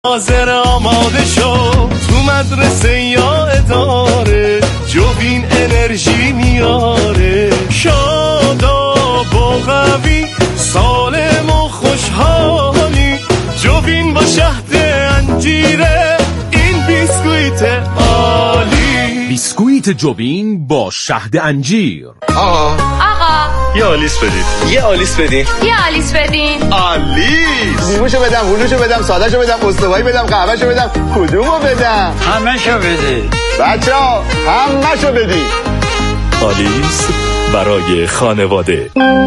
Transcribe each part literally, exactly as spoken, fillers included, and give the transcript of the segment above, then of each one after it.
حاضر آماده شو تو مدرسه یا اداره، جوین انرژی میاره، شاداب و قوی، سالم و خوشحالی. جوین با شهد انجیره، این بیسکویت عالی. بیسکویت جوین با شهد انجیر. آقا آقا یه آلیس بدید. یه آلیس بدین. یه آلیس بدین. آلیس. نیموشو بدم، هلوشو بدم، سادهشو بدم، استوایی بدم، قهوهشو بدم، کدومو بدم؟ همه‌شو بده. بچه‌ها همه‌شو بدید. آلیس برای خانواده.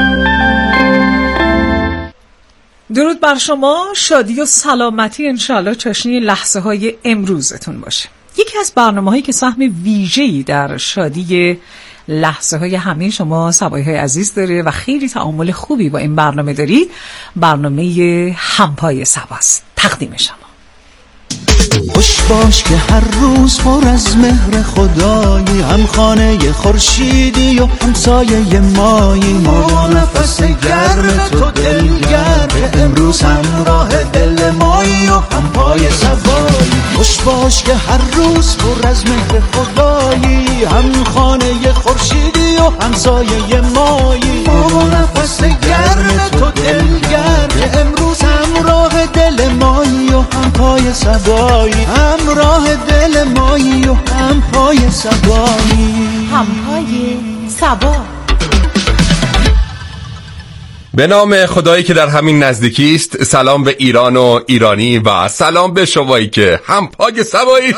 درود بر شما، شادی و سلامتی انشالله چاشنی لحظه های امروزتون باشه. یکی از برنامه هایی که سهم ویژه‌ای در شادی لحظه های همه شما سبایی های عزیز داره و خیلی تعامل خوبی با این برنامه داری، برنامه همپای سباست. تقدیم شما. خوش باش که هر روز پر از مهر خدایی، هم خانه خورشیدی و همسایه مایی. ما با نفس گرم تو دلگر که امروز همراه دل مایی و هم پای سوایی. خوش باش که هر روز پر از مهر خدایی، هم خانه خورشیدی و همسایه مایی. ما با نفس گرم تو دلگر که امروز همراه دل مایی و هم پای سوایی. همراه دل مایی و هم پای سبایی. هم پای سبا. به نام خدایی که در همین نزدیکی است، سلام به ایران و ایرانی و سلام به شمایی که هم پای سبایی.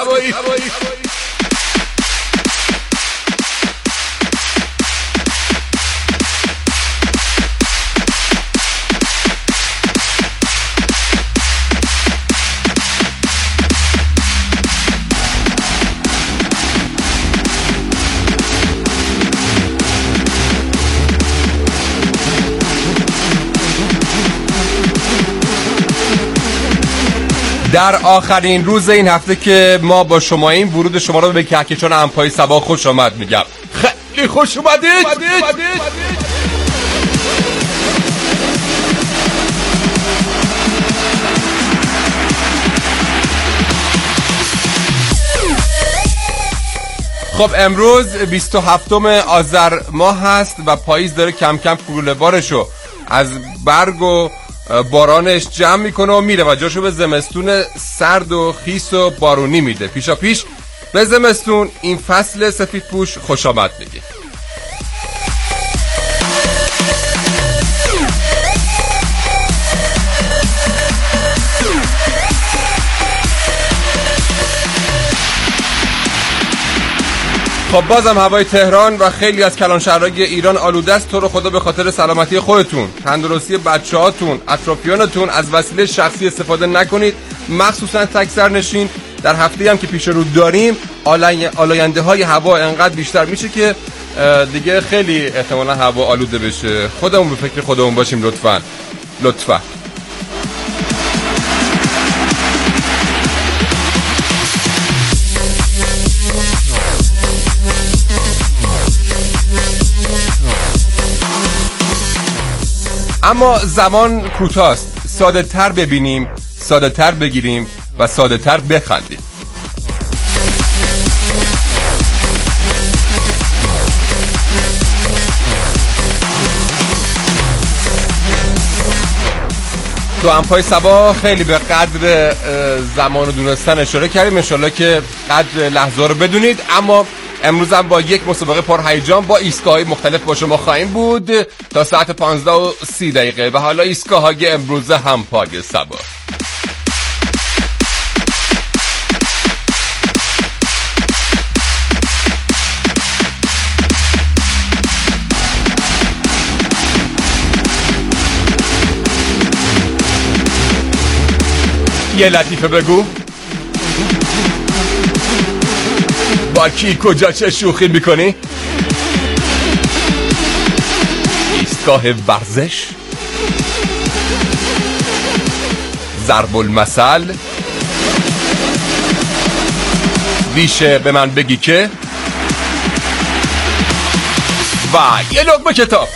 در آخرین روز این هفته که ما با شما این ورود شما رو به کهکشان همپای سبا خوش آمد میگم. خیلی خوش اومدید. خب امروز بیست و هفتم آذر ماه هست و پاییز داره کم کم کوله بارشو از برگ و بارانش جمع میکنه و میره و جاشو به زمستون سرد و خیس و بارونی میده. پیشا پیش به زمستون این فصل سفید پوش خوش آمد میگه. خب بازم هوای تهران و خیلی از کلانشهرهای ایران آلوده است. تو رو خدا به خاطر سلامتی خودتون، تندرستی بچه‌هاتون، اطرافیانتون از وسیله شخصی استفاده نکنید، مخصوصا تک سرنشین. در هفته‌ای هم که پیش رو داریم آلاینده های هوا انقدر بیشتر میشه که دیگه خیلی احتمالا هوا آلوده بشه. خودمون به فکر خودمون باشیم لطفاً لطفاً. اما زمان کوتاست، ساده تر ببینیم، ساده تر بگیریم و ساده تر بخندیم. تو همپای سبا خیلی به قدر زمان و دونستن اشاره کردیم، انشالله که قدر لحظه رو بدونید. اما امروز هم با یک مسابقه پرهیجان با ایستگاه‌های مختلف با شما خواهیم بود تا ساعت پانزده و سی دقیقه. و حالا ایستگاه‌های امروز همپای سبا. یه لطیفه بگو. با کی کجا چه شوخی میکنی؟ ایستگاه ورزش، ضرب المثل، ویشه به من بگی که، و یه لقمه کتاب.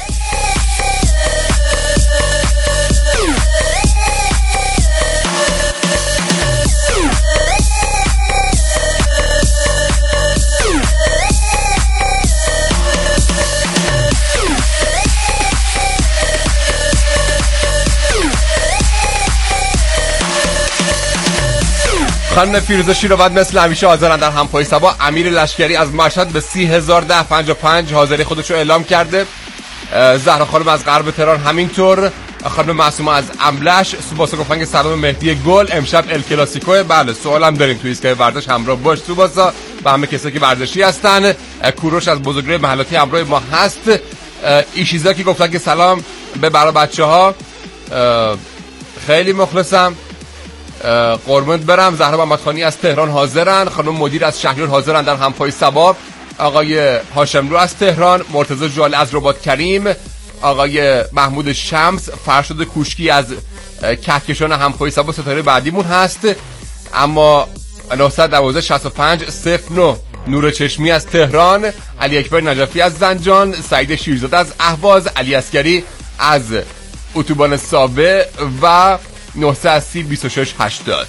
خانم فیروزه شیروند مثل همیشه حاضرن در همپای سبا. امیر لشکری از مشهد به سی هزار ده پنجاه و پنج حاضری خودشو اعلام کرده. زهرا خانم از غرب تهران همینطور. خانم معصومه از املش. سوباسا گفتن که سلام مهدی گل امشب ال کلاسیکو. بله سوالم داریم تو ایستگاه ورزش همراه باش سوباسا و همه کسایی که ورزشی هستن. کوروش از بزرگراه محلاتی همراه ما هست. ایشیزاکی گفتن که سلام به برای بچه‌ها، خیلی مخلصم، قربونت برم. زهرا محمدخانی از تهران حاضرن. خانم مدیر از شهریار حاضرن در همپای سبا. آقای هاشملو از تهران. مرتضی جاله از رباط کریم. آقای محمود شمس. فرشاد کوشکی از کهکشان همپای سبا ستاره بعدیمون هست. اما نه یک دو شش پنج صفر نه نور چشمی از تهران. علی اکبر نجفی از زنجان. سعید شیرزاده از اهواز. علی عسکری از اتوبان سابه و نه صفر صفر بیست و شش هشتاد.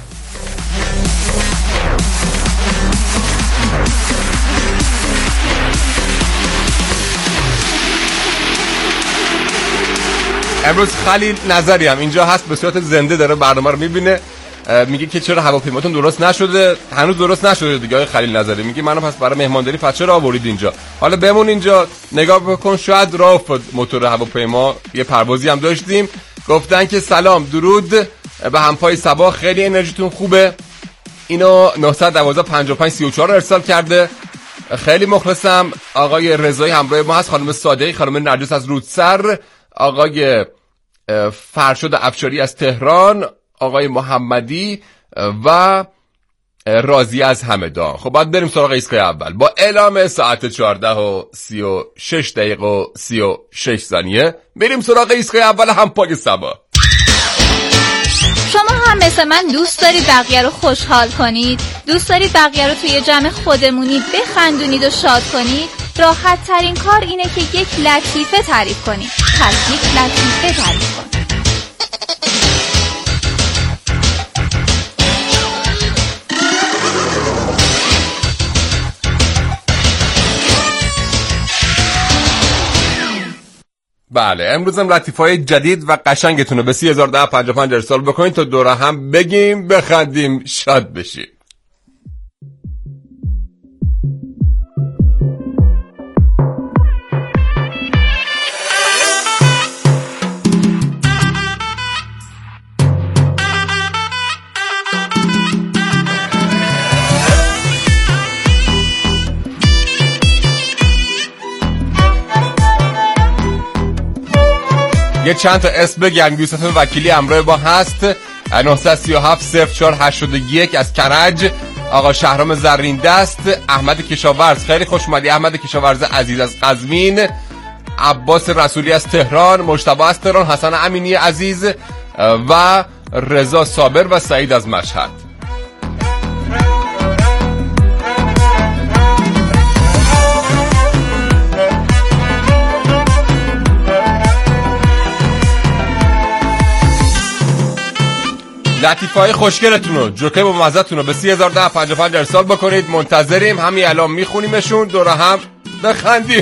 امروز خلیل نظری هم اینجا هست، به صورت زنده داره برنامه رو میبینه. میگه که چرا هواپیماتون درست نشده؟ هنوز درست نشده دیگه آقای خلیل نظری. میگه منو پس برای مهمانداری پس چرا آورید اینجا؟ حالا بمون اینجا نگاه بکن، شاید راه افتاد موتور هواپیما. یه پروازی هم داشتیم. گفتن که سلام درود به همپای سبا، خیلی انرژیتون خوبه. اینو نه یک دو پنج پنج سه چهار ارسال کرده. خیلی مخلصم. آقای رضایی همراه ما هست. خانم صادقی، خانم نرجس از رودسر، آقای فرشاد افشاری از تهران، آقای محمدی و راضی از همدان. خب باید بریم سراغ ایستگاه اول با اعلام ساعت چهارده و سی و شش دقیقه و سی و شش ثانیه. بریم سراغ ایستگاه اول همپای سبا. شما هم مثل من دوست دارید بقیه رو خوشحال کنید؟ دوست دارید بقیه رو توی جمع خودمونی بخندونید و شاد کنید؟ راحت ترین کار اینه که یک لطیفه تعریف کنید. پس یک لطیفه تعریف کنید. بله امروز هم لطیفه‌های جدید و قشنگتون رو به سی هزار و ده پنجاه و پنج ارسال بکنید تا دوره هم بگیم، بخندیم، شاد بشیم. یه چند تا اسم بگم. یوسف وکیلی همراه با هست. نه سه هفت صفر چهار هشت یک از کرج. آقا شهرام زرین دست. احمد کشاورز، خیلی خوش اومدی احمد کشاورز عزیز از قزوین. عباس رسولی از تهران. مجتبی از تهران. حسن امینی عزیز و رضا صابر و سعید از مشهد. لطیفه‌های خوشگلتون رو، جوکه با مزه‌تون رو به سی هزار و ده پنجاه و پنج ارسال بکنید. منتظریم، همین الان میخونیمشون، دوره هم بخندیم.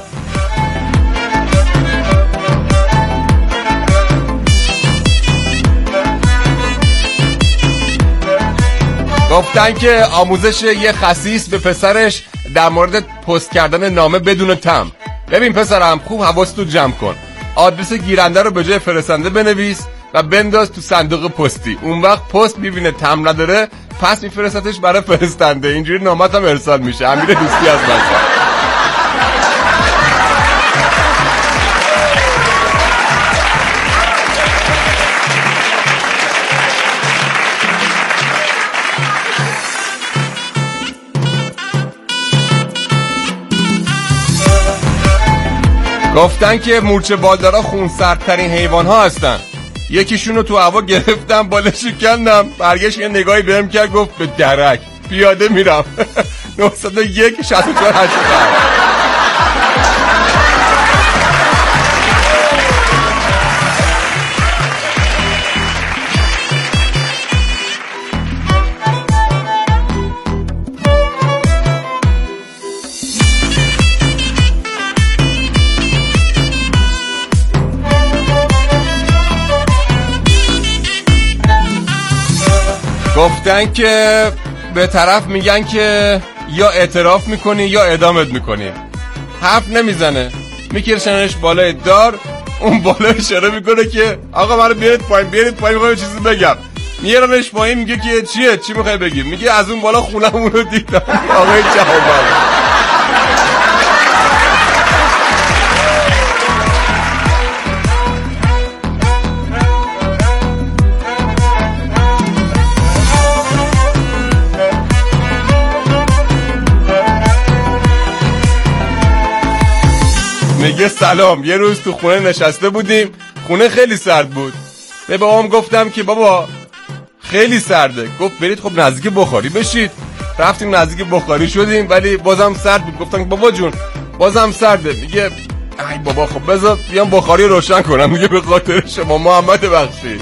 گفتن که آموزش یه خسیس به پسرش در مورد پست کردن نامه بدون تم. ببین پسرم خوب حواستو جمع کن، آدرس گیرنده رو به جای فرستنده بنویس و بنداز تو صندوق پستی. اون وقت پست میبینه تم نداره، پس میفرستتش برای فرستنده. اینجوری نامت هم ارسال میشه. امیر دوستی از مشهد. گفتن که مورچه بالدارا خونسردترین حیوان ها هستن. یکیشونو تو هوا گرفتم، بالا شکندم، برگشت یه نگاهی بهم کرد، گفت به درک پیاده میرم. نه صفر یک شصت و چهار هشتاد. گفتن که به طرف میگن که یا اعتراف میکنی یا اعدامت میکنی. حرف نمیزنه، میکشنش بالای دار. اون بالا اشاره میکنه که آقا منو بیارید پایین، بیارید پایین، میخوام چیزی بگم. میارنش پایین، میگه که چیه، چی میخوای بگی؟ میگه از اون بالا خونمون رو دیدم. آقای جواب میگه سلام، یه روز تو خونه نشسته بودیم، خونه خیلی سرد بود. به بابام گفتم که بابا خیلی سرده. گفت برید خب نزدیک بخاری بشید. رفتیم نزدیک بخاری شدیم ولی بازم سرد بود. گفتم بابا جون بازم سرده. میگه ای بابا خب بذار بیام بخاری روشن کنم. میگه به خاطر شما محمد بخشی.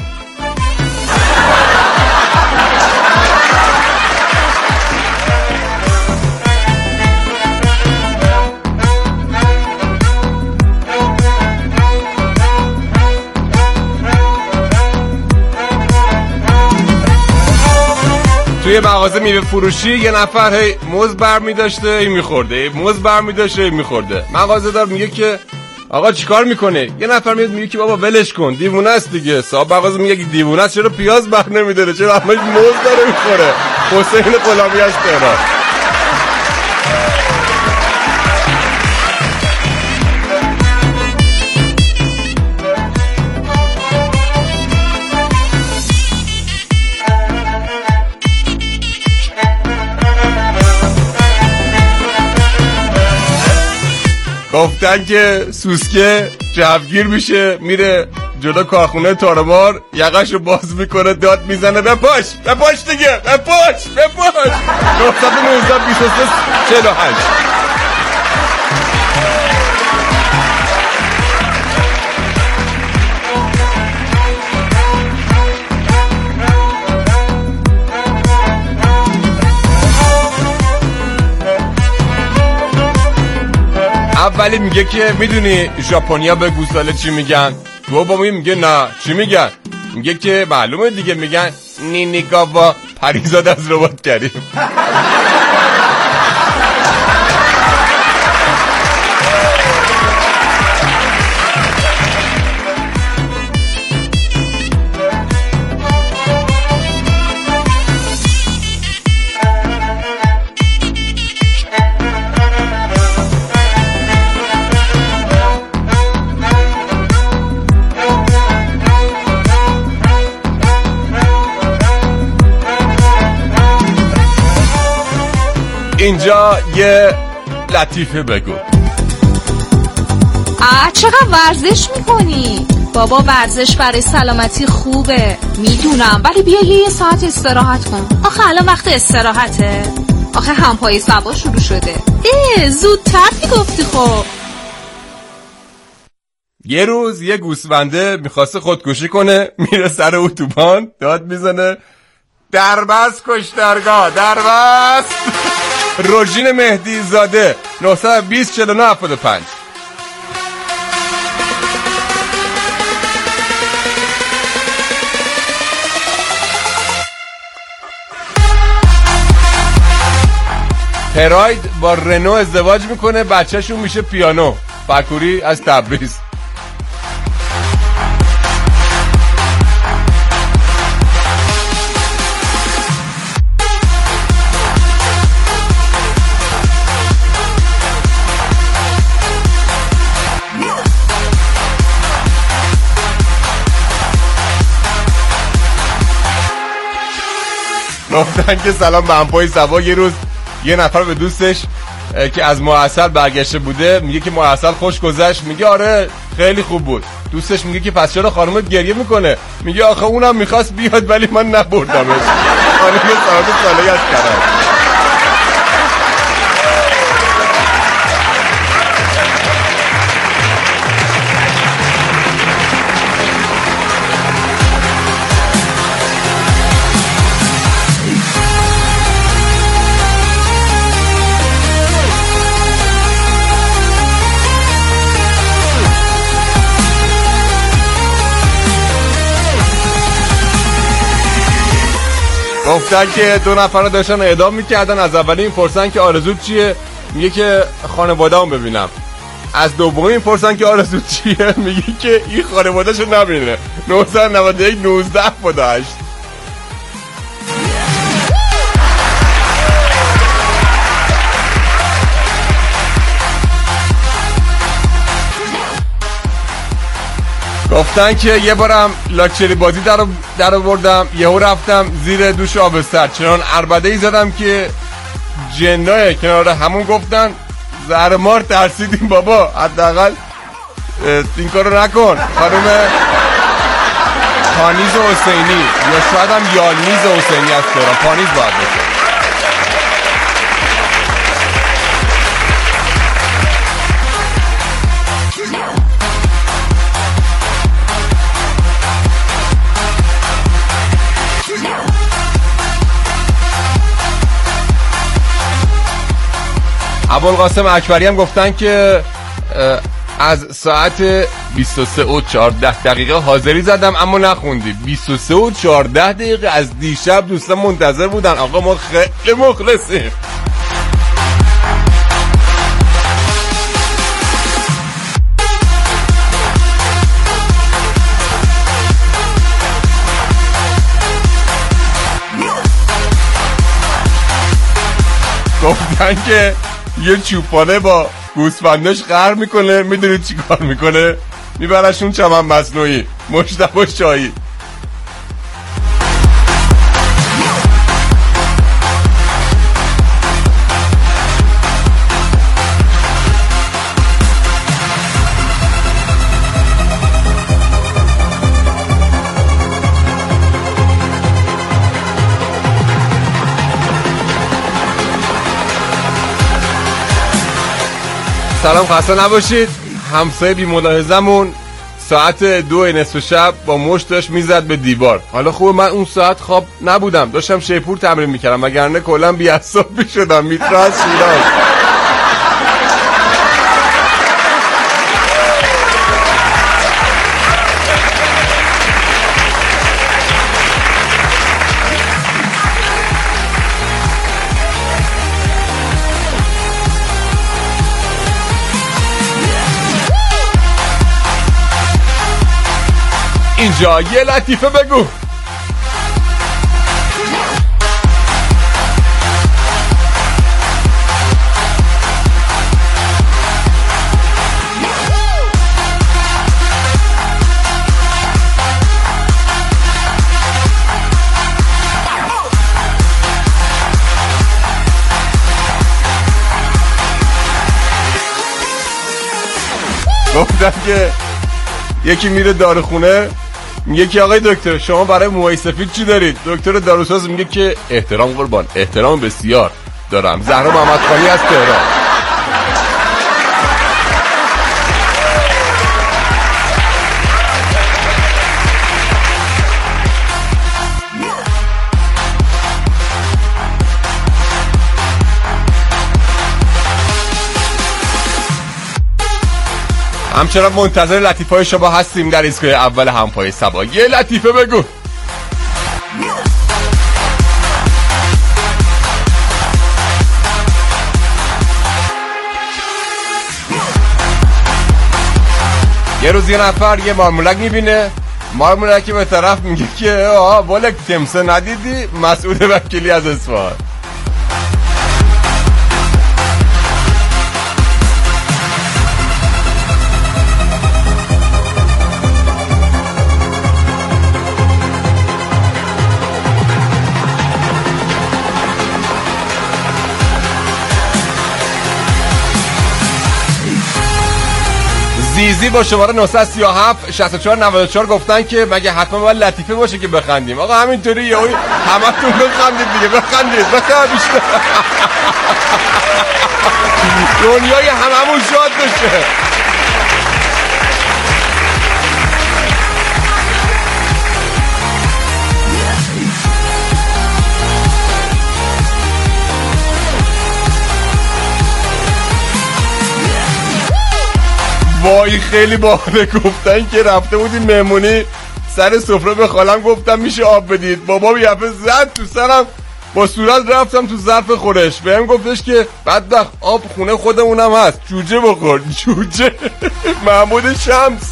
توی مغازه میوه فروشی یه نفر هی موز برمی داشته هی میخورده، موز برمی داشته هی میخورده. مغازه دار میگه که آقا چیکار میکنه؟ یه نفر میاد میگه که بابا ولش کن، دیوونه است دیگه. صاحب مغازه میگه که دیوونه است، چرا پیاز بر نمیداره، چرا همش موز داره میخوره؟ حسین غلامی از تهران. گفتن که سوسکه جوگیر میشه، میره جلو کارخونه تارمار، یقش رو باز میکنه، داد میزنه بپاش بپاش دیگه بپاش بپاش. نه نه بیست و سه چهل و هشت. اولی میگه که میدونی ژاپنیا به گوساله چی میگن؟ دومی میگه نه چی میگن؟ میگه که معلومه دیگه، میگن نینیگاوا پریزاد از ربات کریم. اینجا یه لطیفه بگو. آه چقدر ورزش میکنی؟ بابا ورزش برای سلامتی خوبه میدونم، ولی بیا یه ساعت استراحت کن. آخه الان وقت استراحته، آخه همپای سبا شروع شده. اه زودتر میگفتی. خب یه روز یه گوسفنده میخواسته خودکشی کنه، میره سر اتوبان داد میزنه دربست کشترگاه دربست. روژین مهدی زاده نه یک صفر چهل و نه هفتاد و پنج. پراید با رنو ازدواج میکنه، بچهشون میشه پیانو. فکوری از تبریز. گفتن که سلام به همپای سبا. یه روز یه نفر به دوستش که از معسل برگشته بوده میگه که معسل خوش گذشت. میگه آره خیلی خوب بود. دوستش میگه که پس چرا خانومت گریه میکنه؟ میگه آخه اونم میخواست بیاد ولی من نبردمش. خانوم سعادت صالحی از کرد. گفتن که دو نفر رو داشتن اعدام میکردن. از اولین پرسن که آرزوت چیه؟ میگه که خانواده هم ببینم. از دومین پرسن که آرزوت چیه؟ میگه که این خانواده شو نبینه. نهصد و نود و یک نوزده پداشت. گفتن که یه بارم لاکچری بازی در در آوردم، یهو رفتم زیر دوش آبستر، چنان عربده‌ای زدم که جنای کنار همون گفتن زهرمار ترسیدیم بابا، حداقل این کارو نکن. خانم پانیز حسینی یا شاید هم یالمیز حسینی از تهران، پانیز باید باشه. ابوالقاسم اکبری هم گفتن که از ساعت بیست و سه و چهارده دقیقه حاضری زدم اما نخوندی. بیست و سه و چهارده دقیقه از دیشب دوستان منتظر بودن. آقا ما خیلی مخلصیم. گفتن که یه چوپانه با گوسفنداش قهر میکنه، میدونید چی کار میکنه؟ میبرشون چمن مصنوعی. مجتبی شاهی. سلام، خسته نباشید. همسایه بی ملاحظمون ساعت دو نصف شب با مشتش میزد به دیوار. حالا خوب من اون ساعت خواب نبودم، داشتم شیپور تمرین میکردم، وگرنه کلا بی اعصاب میشدم. میترا از شیراز. اینجا یه لطیفه بگو. گفتن که یکی میره داروخونه، میگه که آقای دکتر شما برای موهای سفید چی دارید؟ دکتر داروساز میگه که احترام قربان، احترام بسیار دارم. زهرا محمدخانی از تهران. همچنان منتظر لطیفه‌های شما هستیم در ایستگاه اول همپای صبا. یه لطیفه بگو. یه روز یه نفر یه مارمولک میبینه، مارمولک به طرف میگه که آه بالک تمسه ندیدی؟ مسعود وکیلی از اصفهان. زیزی با شماره نهصد و سی و هفت شصت و چهار نود و چهار گفتن که مگه حتما باید لطیفه باشه که بخندیم؟ آقا همینطوری یهو همتون بخندید دیگه، بخندید بخند بیشتر. دنیای هممون شاد بشه. وای خیلی باحاله. گفتن که رفته بودیم مهمونی، سر سفره به خالم گفتم میشه آب بدید، بابا یه دفعه زد تو سرم، با صورت رفتم تو ظرف خورش. بهم گفتش که بدبخت آب خونه خودمونم هست، جوجه بخور. جوجه. محمود شمس.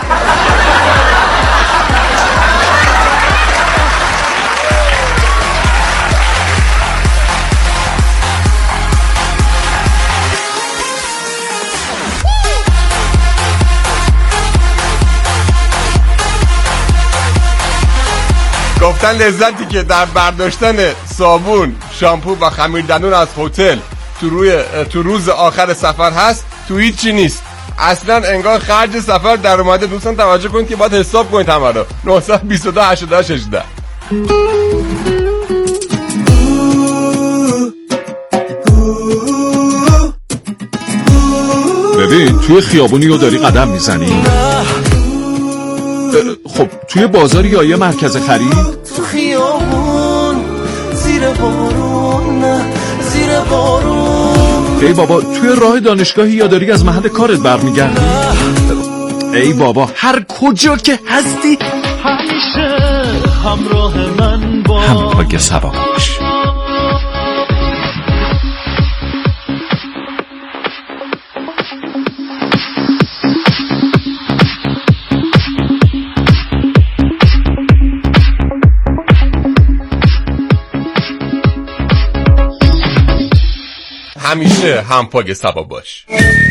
گفتن لذتی که در برداشتن صابون، شامپو و خمیردندون از هتل تو روی تو روز آخر سفر هست، تو هیچ چی نیست. اصلا انگار خرج سفر در اومده. دوستان توجه کنید که باید حساب کنید همه رو. نه دو دو هشت هشت هجده. ببین توی خیابونی رو داری قدم میزنی؟ خب توی بازاری یا یه مرکز خرید؟ تو خیابون زیر بارون، نه زیر بارون. ای بابا توی راه دانشگاهی یا داری از محل کارت برمیگردی؟ ای بابا هر کجا که هستی همیشه همراه من باش، هم پاک سبا باش. همیشه هم پاگ سبا باش.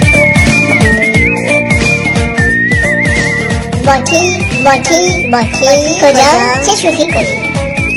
باکی باکی باکی کجا چه شوخی کنی؟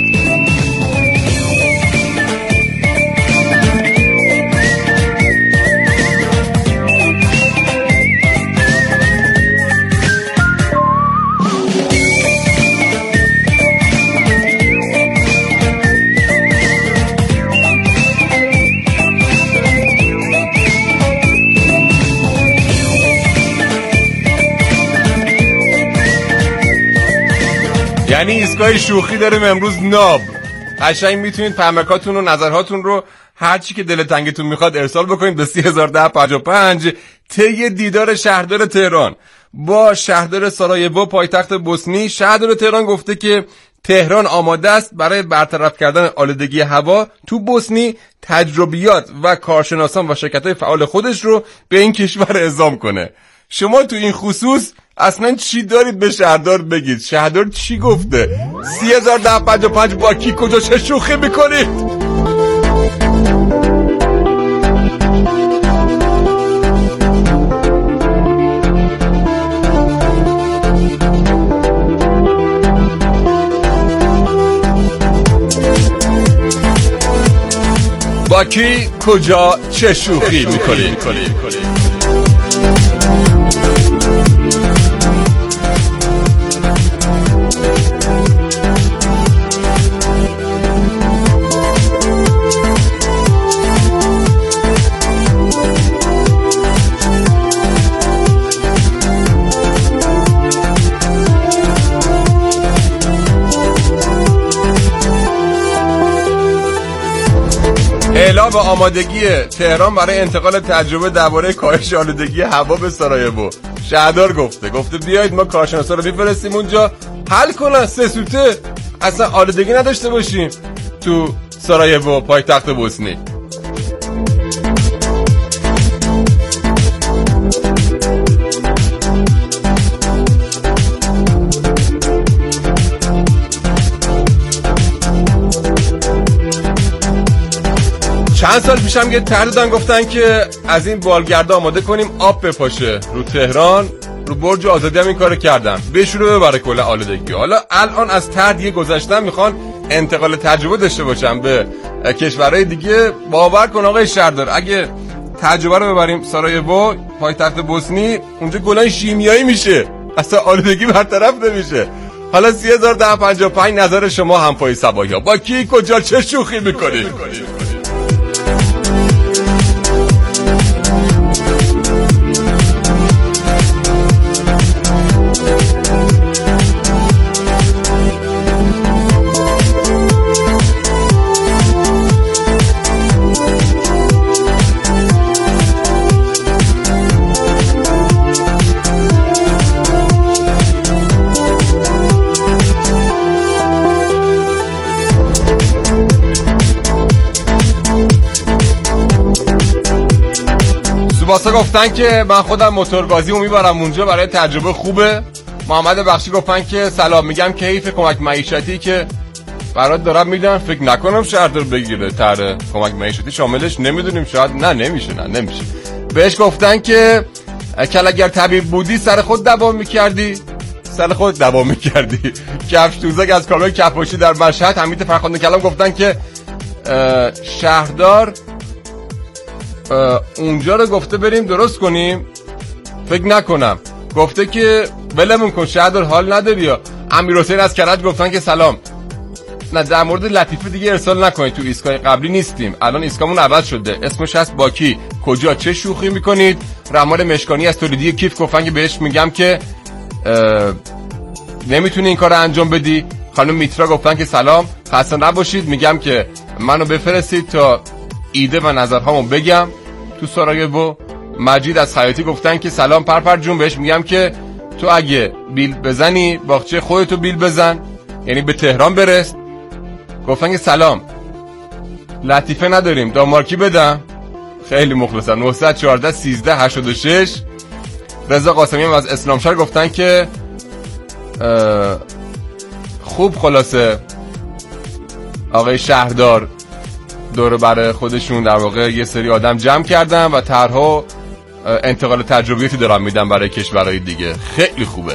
یعنی ایستگاه شوخی داریم امروز ناب. قشنگ میتونید پیامکاتون و نظرهاتون رو هر چی که دل تنگتون میخواد ارسال بکنید به سی هزار و ده پنجاه و پنج. طی دیدار شهردار تهران با شهردار سارایوو پایتخت بوسنی، شهردار تهران گفته که تهران آماده است برای برطرف کردن آلودگی هوا تو بوسنی تجربیات و کارشناسان و شرکت‌های فعال خودش رو به این کشور اعزام کنه. شما تو این خصوص اصلا چی دارید به شهردار بگید؟ شهردار چی گفته؟ سی هزار و ده پنجاه و پنج با کی کجا چه شوخی میکنید؟ با کی کجا چه شوخی میکنید؟ اعلام آمادگی تهران برای انتقال تجربه درباره کاهش آلودگی هوا به سارایوو. شهردار گفته گفته بیایید ما کارشناسا رو میفرستیم اونجا حل کنن سه سوته اصلا آلودگی نداشته باشیم تو سارایوو پایتخت بوسنی. چند سال پیشم یه طرح دادن، گفتن که از این بالگرد آماده کنیم آب بپاشه رو تهران، رو برج آزادی هم این کارو کردن، بهشون رو ببره کلا آلودگی. حالا الان از طرح دیگه گذشتن، میخوان انتقال تجربه داشته باشن به کشورهای دیگه. باور کن آقای شهردار اگه تجربه رو ببریم سارایوو پایتخت بوسنی، اونجا گلای شیمیایی میشه، اصلا آلودگی برطرف نمیشه. حالا سی هزار و ده پنجاه و پنج نظر شما هم پای صباحیا با کی کجا چه شوخی میکنید؟ پاسا گفتن که من خودم موتوربازیمو میبرم اونجا برای تجربه خوبه. محمد بخشی گفتن که سلام، میگم که حیف کمک معیشتی که برات دارم میدن، فکر نکنم شهردار بگیره طرح کمک معیشتی شاملش، نمیدونیم شاید نه نمیشه نه نمیشه. بهش گفتن که کل اگر طبیب بودی سر خود دوام میکردی سر خود دوام میکردی. کفش دوزک از کارگاه کفاشی در مشهد حمید فرخنده کلام گفتن که شهردار اونجا رو گفته بریم درست کنیم، فکر نکنم، گفته که ولمون کن شهردار حال نداری. یا امیرحسین از کرج گفتن که سلام، نه در مورد لطیفه دیگه ارسال نکنید، تو ایستگاه قبلی نیستیم، الان ایستگاهمون عوض شده، اسمش هست باکی، کجا چه شوخی میکنید. رحمان مشکانی از تولیدی کیف گفتن که بهش میگم که نمیتونی این کار رو انجام بدی. خانم میترا گفتن که سلام، خسته نباشید، میگم که منو بفرستید تا ایده و نظرهامو بگم تو سارایوو. مجید از خیاطی گفتن که سلام پرپر جون، بهش میگم که تو اگه بیل بزنی باغچه خودتو بیل بزن، یعنی به تهران برس. گفتن که سلام لطیفه نداریم دامارکی بدم، خیلی مخلصم. نه یک چهار سیزده هشتاد و شش. رضا قاسمی هم از اسلامشهر گفتن که خوب خلاصه آقای شهردار دور برای خودشون در واقع یه سری آدم جمع کردن و طرح‌ها انتقال تجربیاتی دارن میدن برای کشورهای دیگه، خیلی خوبه.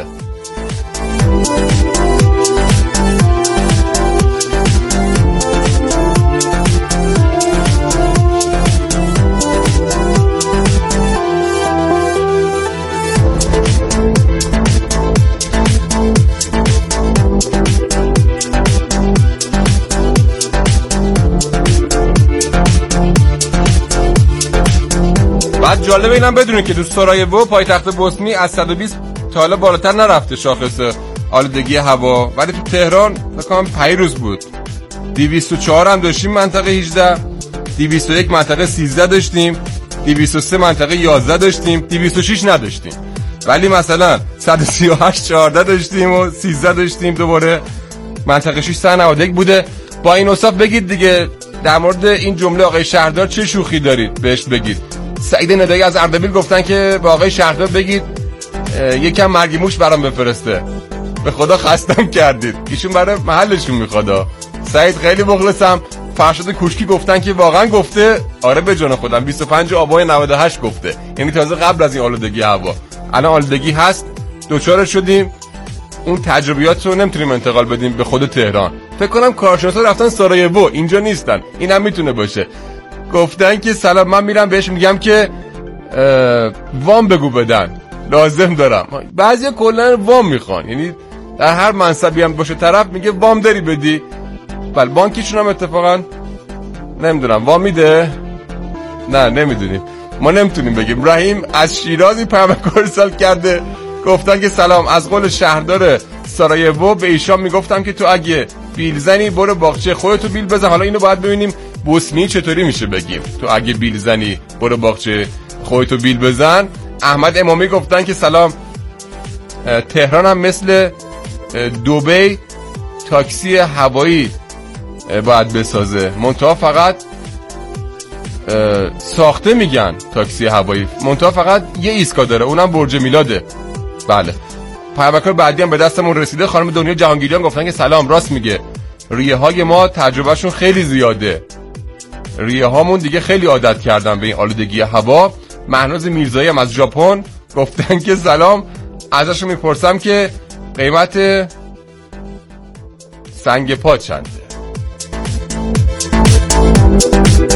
بعد جالبه اینم بدونید که دوست سارایوو پایتخت بوسنی از صد و بیست تا حالا بالاتر نرفته شاخص آلودگی هوا، ولی تو تهران بکنم پنج روز بود. دویست و چهار هم داشتیم منطقه هجده، دویست و یک منطقه سیزده داشتیم، دویست و سه منطقه یازده داشتیم، دویست و شش نداشتیم. ولی مثلا صد و سی و هشت چهارده داشتیم و سیزده داشتیم، دوباره منطقه شش صد و نود و یک بوده. با این اوصاف بگید دیگه در مورد این جمله آقای شهردار چه شوخی دارید بهش بگید. سعید ندایی از اردبیل گفتن که با آقای شهردار بگید یکم مرگی موش برام بفرسته، به خدا خستم کردید، ایشون برای محلشون میخواد. سعید خیلی مخلصم. فرشاد کوشکی گفتن که واقعا گفته، آره به جان خودم بیست و پنج آبان نود و هشت گفته، یعنی تازه قبل از این آلودگی هوا. الان آلودگی هست، دوچار شدیم، اون تجربیات رو نمیتونیم انتقال بدیم به خود تهران. فکر کنم کارشناسا رفتن سارایوو، اینجا نیستن، اینم میتونه باشه. گفتن که سلام، من میرم بهش میگم که وام بگو بدن، لازم دارم. بعضیا کلا وام میخوان، یعنی در هر منصبی هم باشه طرف میگه وام داری بدی. بله بانکیشون هم اتفاقا نمیدونم وام میده، نه نمیدونیم، ما نمیتونیم بگیم. رحیم از شیرازی پیام ارسال کرده، گفتن که سلام، از قول شهردار سارایوو به ایشان میگفتم که تو اگه بیل زنی برو باغچه خودتو بیل بزن. حالا اینو باید ببینیم بوسنی چطوری میشه بگیم تو اگه بیل زنی برو باغچه خودتو بیل بزن. احمد امامی گفتن که سلام، تهران هم مثل دبی تاکسی هوایی باید بسازه، منتها فقط ساخته میگن تاکسی هوایی، منتها فقط یه ایستگاه داره، اونم برج میلاده. بله پیامکار بعدی هم به دستمون رسیده. خانم دنیا جهانگیریان گفتن که سلام، راست میگه، ریه های ما تجربهشون خیلی زیاده، ریه هامون دیگه خیلی عادت کردن به این آلودگی هوا. مهناز میرزایی هم از ژاپن گفتن که سلام، ازشون میپرسم که قیمت سنگ پا چنده.